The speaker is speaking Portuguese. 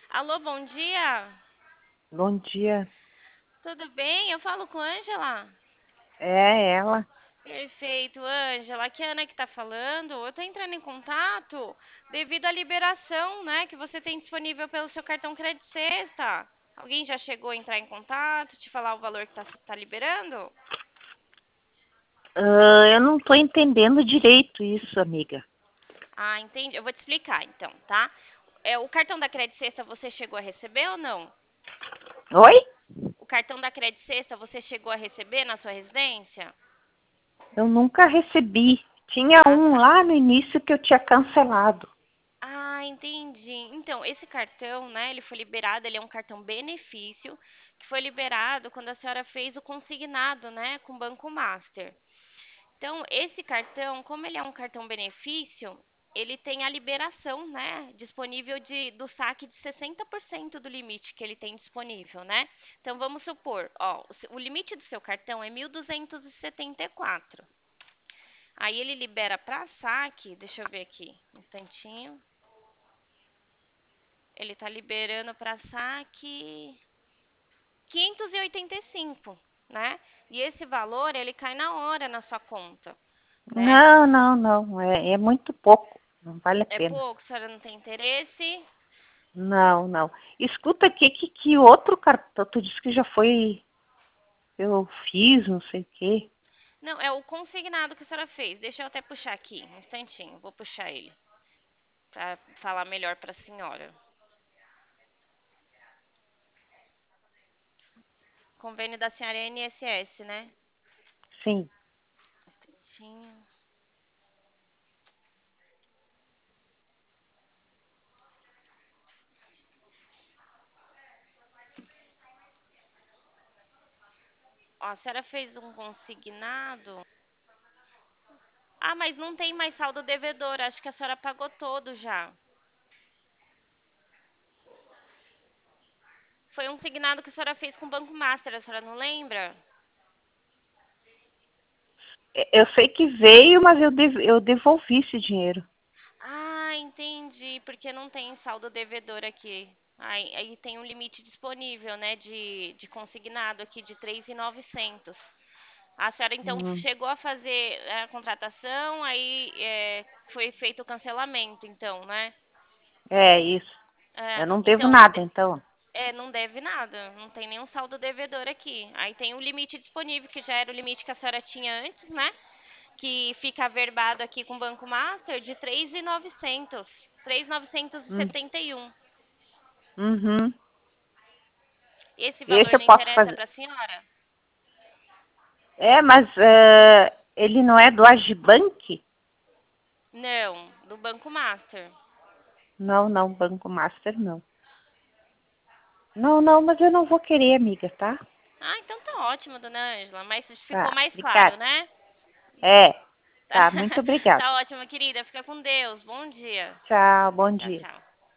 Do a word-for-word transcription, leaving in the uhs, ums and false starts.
Alô, bom dia. Bom dia. Tudo bem? Eu falo com Ângela. É ela. Perfeito, Ângela. Aqui é a Ana que está falando. Eu estou entrando em contato devido à liberação, né, que você tem disponível pelo seu cartão Crédito Sexta. Alguém já chegou a entrar em contato, te falar o valor que está tá liberando? Ah, eu não estou entendendo direito isso, amiga. Ah, entendi. Eu vou te explicar então, tá? É, o cartão da Crédito Sexta você chegou a receber ou não? Oi? O cartão da Crédito Sexta você chegou a receber na sua residência? Eu nunca recebi. Tinha Ah, um tá. lá no início que eu tinha cancelado. Ah, entendi. Então, esse cartão, né, ele foi liberado, ele é um cartão benefício, que foi liberado quando a senhora fez o consignado, né, com o Banco Master. Então, esse cartão, como ele é um cartão benefício, ele tem a liberação, né, disponível de, do saque de sessenta por cento do limite que ele tem disponível, né? Então, vamos supor, ó, o, se- o limite do seu cartão é mil duzentos e setenta e quatro. Aí ele libera para saque, deixa eu ver aqui, um instantinho. Ele tá liberando para saque quinhentos e oitenta e cinco, né? E esse valor, ele cai na hora na sua conta, né? Não, não, não. É, é muito pouco. Não vale a É pena. pouco, a senhora não tem interesse? Não, não. Escuta aqui que, que outro cartão. Tu disse que já foi. Eu fiz, não sei o quê. Não, é o consignado que a senhora fez. Deixa eu até puxar aqui, um instantinho. Vou puxar ele para falar melhor para a senhora. Convênio da senhora é I N S S, né? Sim. Um instantinho. Ó, a senhora fez um consignado. Ah, mas não tem mais saldo devedor. Acho que a senhora pagou todo já. Foi um signado que a senhora fez com o Banco Master, a senhora não lembra? Eu sei que veio, mas eu, dev, eu devolvi esse dinheiro. Ah, entendi, porque não tem saldo devedor aqui. Aí, aí tem um limite disponível, né, de, de consignado aqui de três mil e novecentos. A senhora então Hum, chegou a fazer a contratação, aí é, foi feito o cancelamento, então, né? é isso. É, Eu não devo então, nada, então. é, não deve nada, não tem nenhum saldo devedor aqui. Aí tem o limite disponível, que já era o limite que a senhora tinha antes, né? Que fica averbado aqui com o Banco Master de três mil e novecentos, três mil novecentos e Hum, setenta e um. uhum. Esse valor Esse eu não posso interessa fazer. para a senhora? É, mas eh, ele não é do Agibank? Não, do Banco Master. Não, não, Banco Master não. Não, não, mas eu não vou querer, amiga, tá? Ah, então tá ótimo, dona Ângela, mas ficou Tá, mais claro, obrigada. né? É, tá, muito obrigada. Tá ótimo, querida, fica com Deus. Bom dia. Tchau, bom Tchau, dia. tchau.